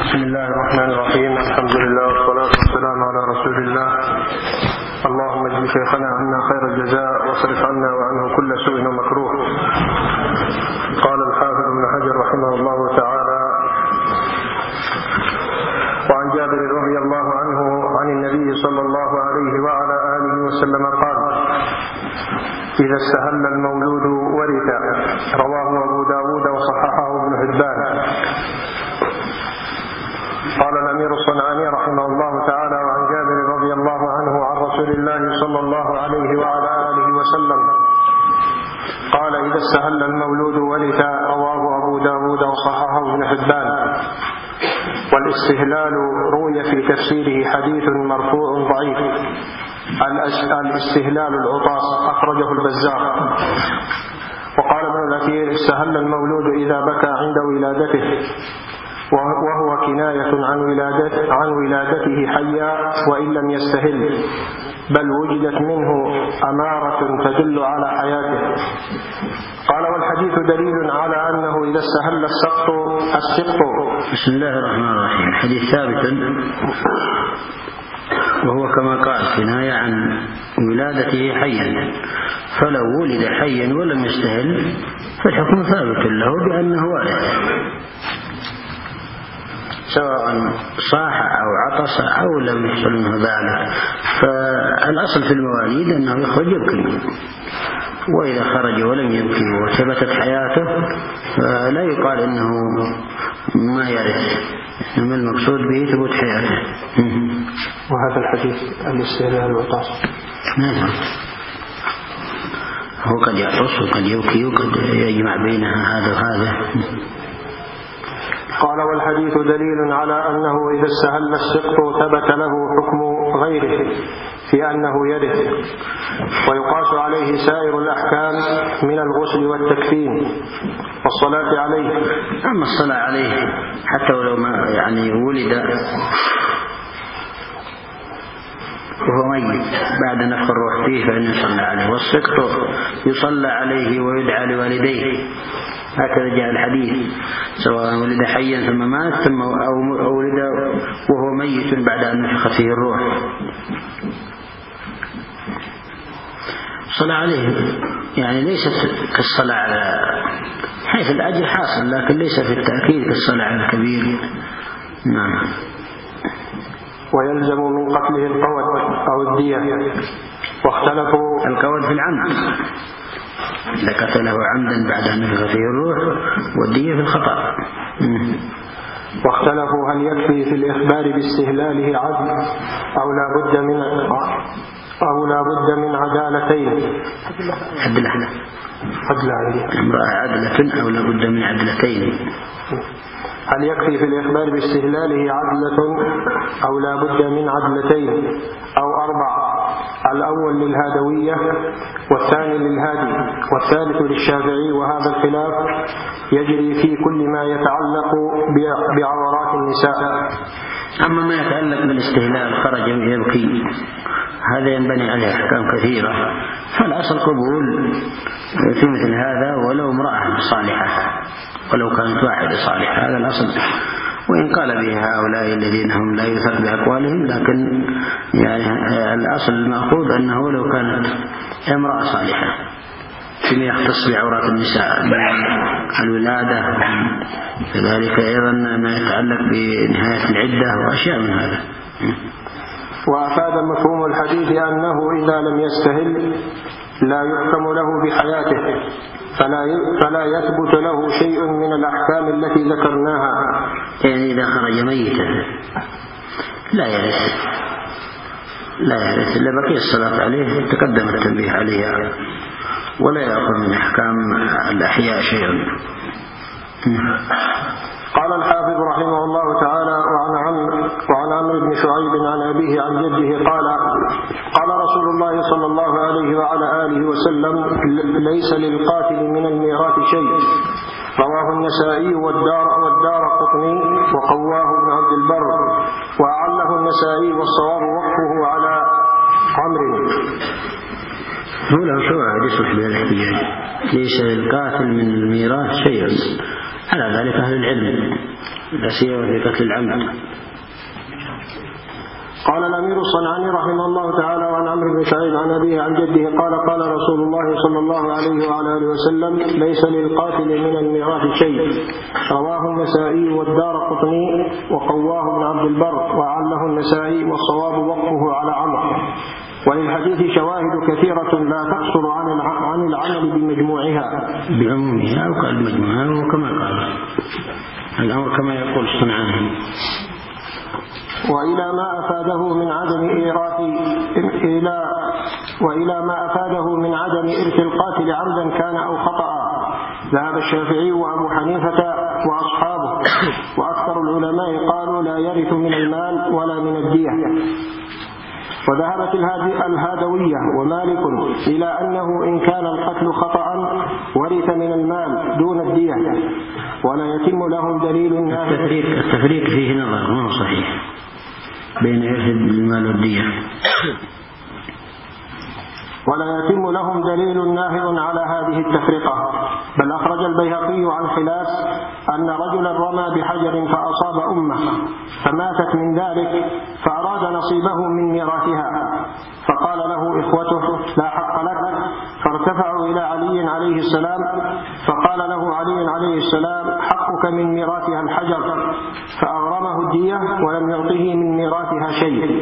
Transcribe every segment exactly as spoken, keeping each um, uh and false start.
بسم الله الرحمن الرحيم. الحمد لله والصلاة والسلام على رسول الله. اللهم اجزي شيخنا عنا خير الجزاء واصرف عنا وعنه كل سوء ومكروه. قال الحافظ ابن حجر رحمه الله تعالى: وعن جابر رضي الله عنه عن النبي صلى الله عليه وعلى آله وسلم قال: إذا استهل المولود ورث. رواه أبو داود وصححه ابن حبان. قال الأمير الصنعاني رحمه الله تعالى: وعن جابر رضي الله عنه عن رسول الله صلى الله عليه وعلى آله وسلم قال: إذا استهل المولود ورث. رواه أبو داود وصححه ابن حبان. والاستهلال روي في تفسيره حديث مرفوع ضعيف: الاستهلال العطاس، أخرجه البزار. وقال ابن الأثير: استهل المولود إذا بكى عند ولادته، وهو كناية عن ولادته, عن ولادته حيا وإن لم يستهل، بل وجدت منه أمارة تدل على حياته. قال: والحديث دليل على أنه إذا استهل السقط السقط. بسم الله الرحمن الرحيم. حديث ثابت، وهو كما قال كناية عن ولادته حيا، فلو ولد حيا ولم يستهل فالحكم ثابت له بأنه وارث، سواء صاح أو عطس أو لم يحصل منه ذلك. فالأصل في المواليد أنه يخرج يبكي، وإذا خرج ولم يبكي وثبتت حياته فلا يقال إنه ما يرث، إنما المقصود به ثبوت حياته. وهذا الحديث الاستهلال العطاس نعم، هو قد يعطس وقد يبكي وقد يجمع بينها هذا وهذا. قال: والحديث دليل على أنه إذا استهل السقط ثبت له حكم غيره في أنه يرث، ويقاس عليه سائر الأحكام من الغسل والتكفين والصلاة عليه. أما الصلاة عليه حتى ولو ما يعني ولد وهو ميت بعد نفخ الروح فيه فإن يصلى عليه، والسقط يصلى عليه ويدعى لوالديه، هكذا جاء الحديث، سواء ولد حيا ثم مات ثم أو ولد وهو ميت بعد أن نفخ فيه الروح. الصلاة عليه يعني ليست كالصلاة على حيث الأجر حاصل، لكن ليس في التأكيد كالصلاة على الكبير. نعم. ويلزم من قتله القود أو الدية، واختلفوا. القود في العمد إذا قتله عمدا بعد أن نفخ فيه الروح، والدية في الخطأ. واختلفوا هل يكفي في الإخبار باستهلاله عدل أو لا بد من أو لا بد من عدالتين. عدلة عدلة امرأة عدلة أو لا بد من عدلتين. هل يكفي في الإخبار باستهلاله عدلة أو لا بد من عدلتين أو أربع؟ الأول للهادوية، والثاني للهادي، والثالث للشافعي. وهذا الخلاف يجري في كل ما يتعلق بعورات النساء. أما ما يتعلق بالاستهلال خرج يبكي، هذا ينبني عليه أحكام كثيرة، فالأصل قبول في مثل هذا ولو امرأة صالحة، ولو كانت واحدة صالحة، هذا الأصل. وإن قال به هؤلاء الذين هم لا يثق بأقوالهم، لكن يعني الأصل المأخوذ أنه لو كانت امرأة صالحة، فيما يختص بعورات النساء من الولادة، كذلك أيضا ما يتعلق بنهاية العدة وأشياء من هذا. وأفاد مفهوم الحديث أنه إذا لم يستهل لا يحكم له بحياته، فلا فلا يثبت له شيء من الأحكام التي ذكرناها. يعني إذا خرج ميتا لا يرث لا يرث إلا بقي الصلاة عليه، تقدم التنبيه عليها، ولا يأخذ من أحكام الأحياء شيئا. قال الحافظ رحمه الله تعالى: وعن عمرو وعن عمرو بن شعيب عن أبيه عن جده قال: قال رسول الله صلى الله عليه وعلى آله وسلم: ليس للقاتل من الميراث شيء. رواه النسائي والدار والدار قطني وقواه ابن عبد البر، وأعله النسائي، والصواب وقفه على عمرو. هو له شواهد يصلح بها الاحتجاج. ليس للقاتل من الميراث شيء، على ذلك أهل العلم لا سيما في قتل العمد. قال الأمير الصنعاني رحمه الله تعالى وعن عمرو بن شعيب عن أبيه عن جده قال قال رسول الله صلى الله عليه وعلى آله وسلم ليس للقاتل من الميراث شيء. رواه النسائي والدارقطني وقواه ابن عبد البر وعله النسائي والصواب وقفه على عمرو. وللحديث شواهد كثيرة لا تقصر عن عن العمل بمجموعها بعمومها أو قال مجموعها وكما قال الأمر كما يقول الصنعاني. وإلى ما أفاده من عدم إيراث إلى وإلى ما أفاده من عدم إرث القاتل عمدا كان أو خطأ ذهب الشافعي وأبو حنيفة وأصحابه، وأكثر العلماء قالوا لا يرث من المال ولا من الدية. وذهبت الهادوية ومالك إلى أنه إن كان القتل خطأ ورث من المال دون الدية ولا يتم لهم دليل النافع. التفريق, التفريق فيه نظر ما هو صحيح بين إرث المال والدية. ولا يتم لهم دليل ناهض على هذه التفرقة. بل أخرج البيهقي عن خلاس أن رجلا رمى بحجر فأصاب أمه فماتت من ذلك فأراد نصيبه من ميراثها فقال له إخوته لا حق لك، فارتفعوا إلى علي عليه السلام فقال له علي عليه السلام حقك من ميراثها الحجر، فأغرمه الدية ولم يعطه من ميراثها شيء.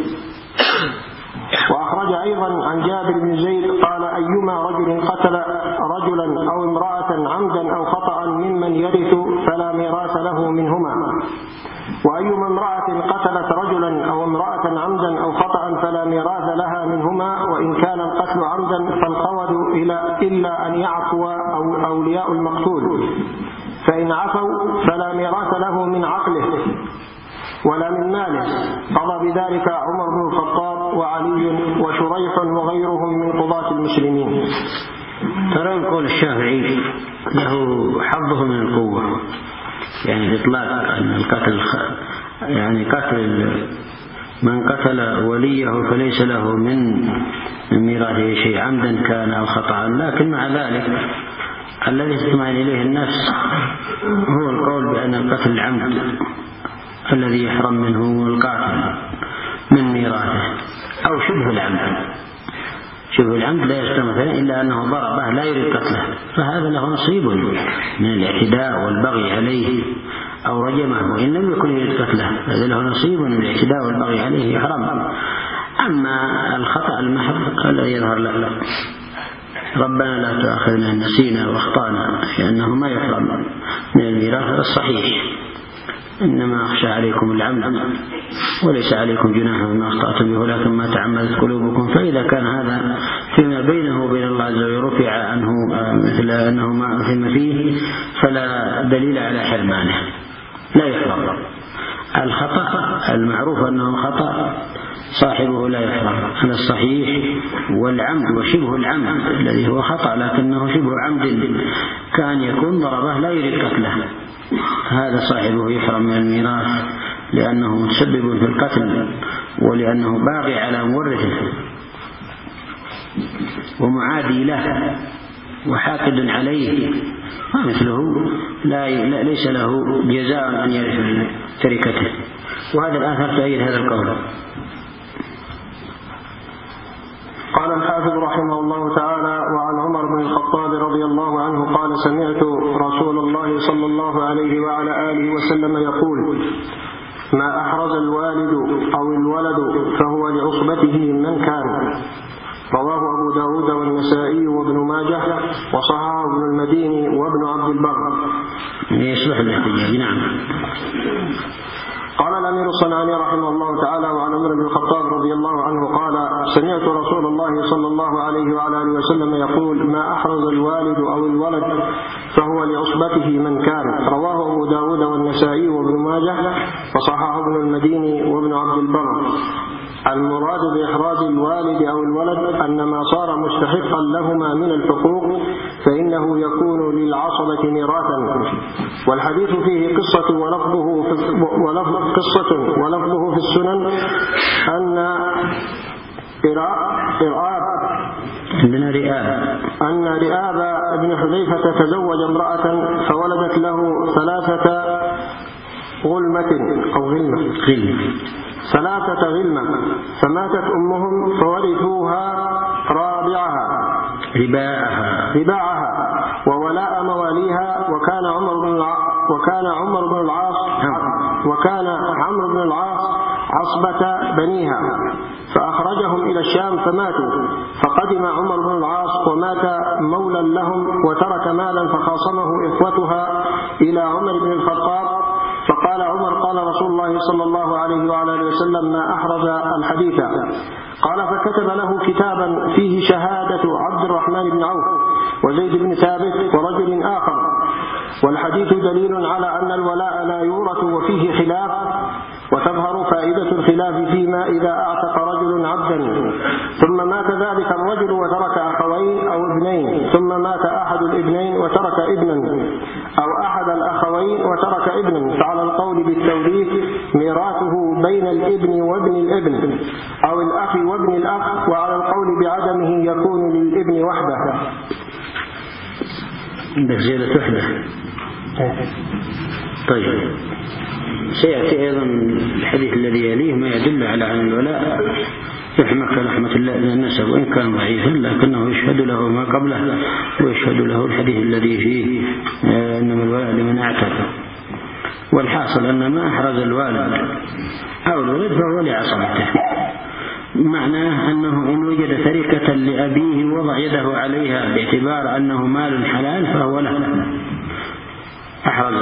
وأخرج أيضا عن جابر بن زيد قال أيما رجل قتل رجلا أو امرأة عمدا أو خطأ ممن يرث فلا ميراث له منهما، وأيما امرأة قتلت رجلا أو امرأة عمدا أو خطأ فلا ميراث لها منهما، وإن كان القتل عمدا فالقود إلا أن يعفو أو أولياء المقتول، فإن عفوا فلا ميراث له من عقله ولا من ماله. قضى بذلك عمر بن الخطاب وعلي وشريح وغيرهم من قضاة المسلمين. ترى قول الشافعي له حظه من القوة، يعني إطلاق أن القتل يعني قتل من قتل وليه فليس له من ميراثه شيء عمدا كان أو خطأ. لكن مع ذلك الذي تطمئن إليه النفس هو القول بأن القتل العمد الذي يحرم منه القاتل من ميراثه أو شبه العمد. شبه العمد لا يستمثل إلا أنه ضربه لا يريد قتله، فهذا له نصيب من الاعتداء والبغي عليه، أو رجمه وإن لم يكن يريد قتله هذا له نصيب من الاعتداء والبغي عليه يحرم. أما الخطأ المحض فلا يظهر له ربنا لا تؤاخذنا إن نسينا واخطأنا، لأنه ما يحرم من الميراث الصحيح. إنما أخشى عليكم العمد وليس عليكم جناح بما أخطأتم به ولكن ما تعمدت قلوبكم. فإذا كان هذا فيما بينه وبين الله عز وجل رفع عنه مثل أنه ما أثم فيه فلا دليل على حرمانه، لا يحرم. الخطأ المعروف أنه خطأ صاحبه لا يحرم هذا الصحيح. والعمد وشبه العمد الذي هو خطأ لكنه شبه عمد كان يكون ضربه لا يريد قتله هذا صاحبه يحرم من الميراث لأنه متسبب في القتل ولأنه باغي على مورثه ومعادي له وحاقد عليه، مثله لا ليس له جزاء أن يرث من تركته. وهذا الآثار تؤيد هذا القول. قال الحافظ رحمه الله تعالى وعن عمر بن الخطاب رضي الله عنه قال سمعت رسول الله صلى الله عليه وعلى آله وسلم يقول ما أحرز الوالد أو الولد فهو لعصبته من كان. رواه أبو داود والنسائي وابن ماجه وصححه ابن المديني وابن عبد البر. يصلح الاحتجاج. نعم. قال الأمير الصنعاني رحمه الله تعالى وعن عمر بن الخطاب رضي الله عنه قال سمعت رسول الله صلى الله عليه وعلى آله وسلم يقول ما أحرز الوالد أو الولد فهو لعصبته من كان. رواه أبو داود والنسائي وابن ماجه وصححه ابن المديني وابن عبد البر. المراد بإحراز الوالد أو الولد أن ما صار مستحقا لهما من الحقوق فإنه يكون للعصبة ميراثا. والحديث فيه قصة ولفظه في ولفظ قصة ولفظه في السنن أن إرآب عندنا رئاب أن رئاب ابن حذيفة تزوج امرأة فولدت له ثلاثة غلمة أو غلمة غلمة ثلاثة غلمة، فماتت أمهم فورثوها رابعها رباعها رباعها وولاء مواليها، وكان عمر بن العاص وكان عمر بن العاص وكان عمرو بن العاص عصبة بنيها، فأخرجهم إلى الشام فماتوا، فقدم عمر بن العاص ومات مولى لهم وترك مالا، فخاصمه إخوتها إلى عمر بن الخطاب، فقال عمر: قال رسول الله صلى الله عليه وعلى اله وسلم: ما أحرز الحديث. قال: فكتب له كتابا فيه شهادة عبد الرحمن بن عوف وزيد بن ثابت ورجل آخر، والحديث دليل على أن الولاء لا يورث وفيه خلاف، وتظهر فائدة الخلاف فيما إذا أعتق رجل عبدا ثم مات ذلك الرجل وترك أخوين أو ابنين، ثم مات أحد الابنين وترك ابنا، أو أحد الأخوين وترك ابنا، فعلى القول بالتوريث ميراثه بين الابن وابن الابن أو الأخ وابن الأخ، وعلى القول بعدمه يكون للابن وحده. عندك زيادة وحده. طيب، سيأتي أيضا الحديث الذي يليه ما يدل على أن الولاء يحمى كرحمة الله إلى النسب، وإن كان ضعيفا لكنه يشهد له ما قبله، ويشهد له الحديث الذي فيه إنما الولاء لمن اعتق. والحاصل أن ما أحرز الوالد أو الولد فهو لعصبته، معناه أنه إن وجد تركة لأبيه وضع يده عليها باعتبار أنه مال حلال فهو له، أحرزه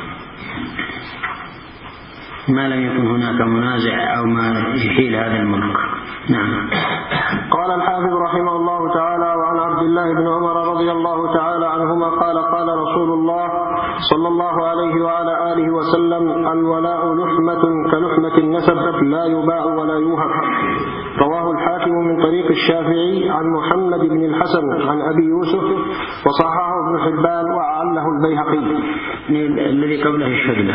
ما لم يكن هناك منازع أو ما يحيل هذا الملك. نعم. قال الحافظ رحمه الله تعالى: وعن عبد الله بن عمر رضي الله تعالى عنهما قال: قال رسول الله صلى الله عليه وعلى آله وسلم: الولاء لحمة كلحمة النسب لا يباع ولا يوهب. رواه الحاكم من طريق الشافعي عن محمد بن الحسن عن أبي يوسف، وصححه ابن حبان وعله البيهقي. الذي قبله يشهد له،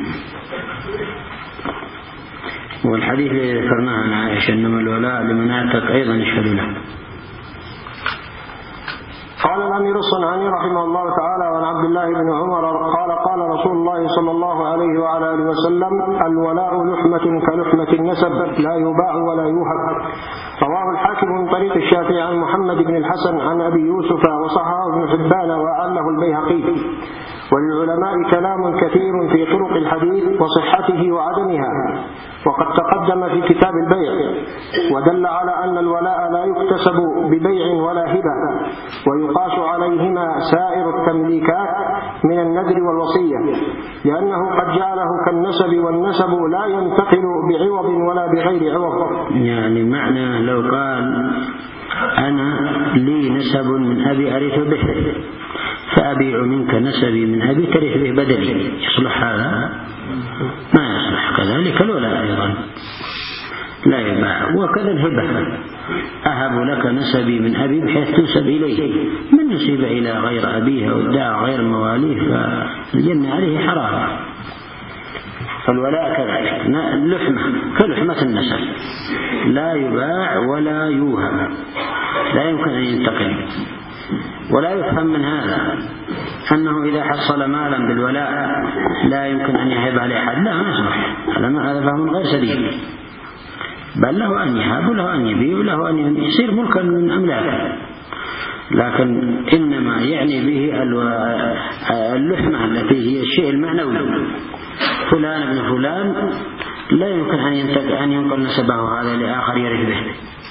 والحديث الذي ذكرناه عن عائشة إنما الولاء لمن اعتق أيضا يشهد له. قال الأمير الصنعاني رحمه الله تعالى: وعن عبد الله بن عمر قال: قال رسول الله صلى الله عليه وعلى آله وسلم: الولاء لحمة كلحمة النسب لا يباع ولا يوهب. رواه الحاكم من طريق الشافعي عن محمد بن الحسن عن أبي يوسف، وصححه ابن حبان وعله البيهقي. وللعلماء كلام كثير في طرق الحديث وصحته وعدمها، وقد تقدم في كتاب البيع، ودل على أن الولاء لا يكتسب ببيع ولا هبة، ويقاس عليهما سائر التمليكات من النذر والوصية، لأنه قد جعله كالنسب، والنسب لا ينتقل بعوض ولا بغير عوض. يعني معنى لو قال: أنا لي نسب من أبي أرث به، فأبيع منك نسبي من أبي ترث به بدلي، يصلح هذا؟ ما يصلح. كذلك الولاء أيضا لا يباع. وكذا الهبة، أهب لك نسبي من أبي بحيث تنسب إليه، من نسب إلى غير أبيه أو ادعى غير مواليه فالجنة عليه حرام. فالولاء كذلك لحمة كلحمة النسب لا يباع ولا يوهب، لا يمكن أن ينتقل. ولا يفهم من هذا أنه إذا حصل مالا بالولاء لا يمكن أن يهبها لأحد، لا، ما يصلح. هذا فهم غير سليم، بل له أن يهب وله أن يبيع وله أن يصير ملكا من أملاكه. لكن إنما يعني به اللحمة التي هي الشيء المعنوي، فلان ابن فلان لا يمكن أن ينقل نسبه هذا لآخر يرث به.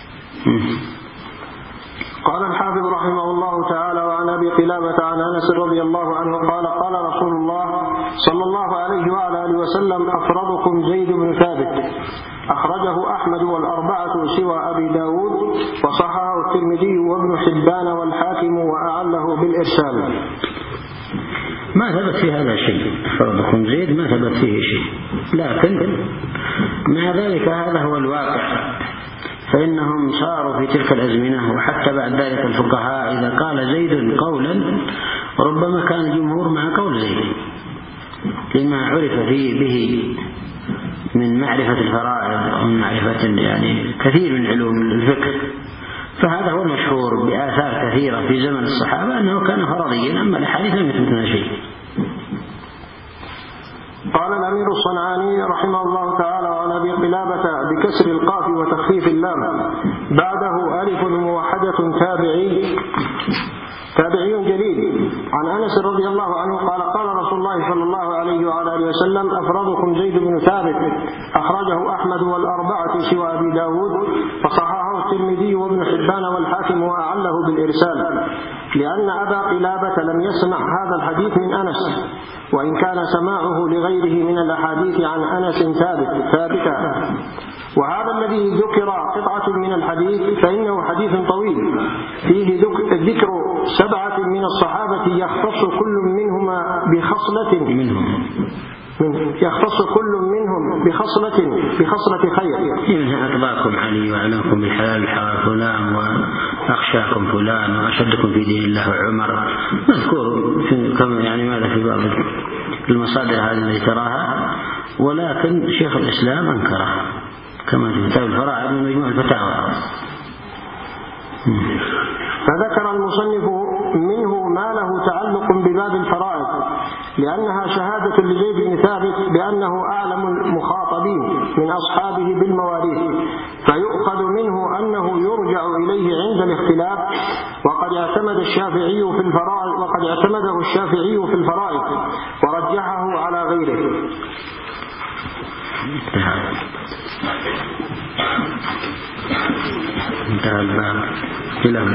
قال الحافظ رحمه الله تعالى: وعن أبي قلابة عن أنس رضي الله عنه قال: قال رسول الله صلى الله عليه وعلى آله وسلم: أفرضكم زيد بن ثابت. أخرجه أحمد والأربعة سوى أبي داود، وصححه الترمذي وابن حبان والحاكم وأعله بالإرسال. ما ثبت في هذا شيء، أفرضكم زيد ما ثبت فيه شيء، لكن مع ذلك هذا هو الواقع، فإنهم صاروا في تلك الأزمنة وحتى بعد ذلك الفقهاء إذا قال زيد قولا ربما كان الجمهور مع قول زيد، لما عرف فيه به من معرفة الفرائض ومن معرفة يعني كثير من علوم الفقه. فهذا هو المشهور بآثار كثيرة في زمن الصحابة أنه كان فرضيا، أما الأحاديث لم يثبت منها شيء. قال الأمير الصنعاني رحمه الله تعالى عن أبي قلابة بكسر القاف وتخفيف اللام بعده ألف موحدة تابعي تابعي جليل عن أنس رضي الله عنه قال قال رسول الله صلى الله عليه وعلى آله وسلم أفرادكم زيد بن ثابت أخرجه أحمد والأربعة سوى أبي داود فصححه الترمذي وابن حبان والحاكم وأعله بالإرسال لأن أبا قلابة لم يسمع هذا الحديث من أنس وإن كان سماعه لغيره من الأحاديث عن أنس ثابت ثابتا. وهذا الذي ذكر قطعة من الحديث فإنه حديث طويل فيه ذكر سبعة من الصحابة يختص كل منهما بخصلة منهم يختص كل منهم بخصلة بخصلة خير. أتباكم علي وأعلمكم بالحلال حرام فلان وأخشاكم فلان وأشدكم في دين الله عمر. نذكر كما يعني ماذا في بعض المصادر هذه التي تراها، ولكن شيخ الإسلام أنكره كما في كتاب الفرائض من مجموع الفتاوى. فذكر المصنف منه ما له تعلق بباب الفرائض لأنها شهادة لزيد بن ثابت بأنه أعلم المخاطبين من أصحابه بالمواريث، فيؤخذ منه أنه يرجع إليه عند الاختلاف، وقد اعتمد الشافعي في الفرائض وقد اعتمده الشافعي في الفرائض ورجحه على غيره. انتهى الباب كلام.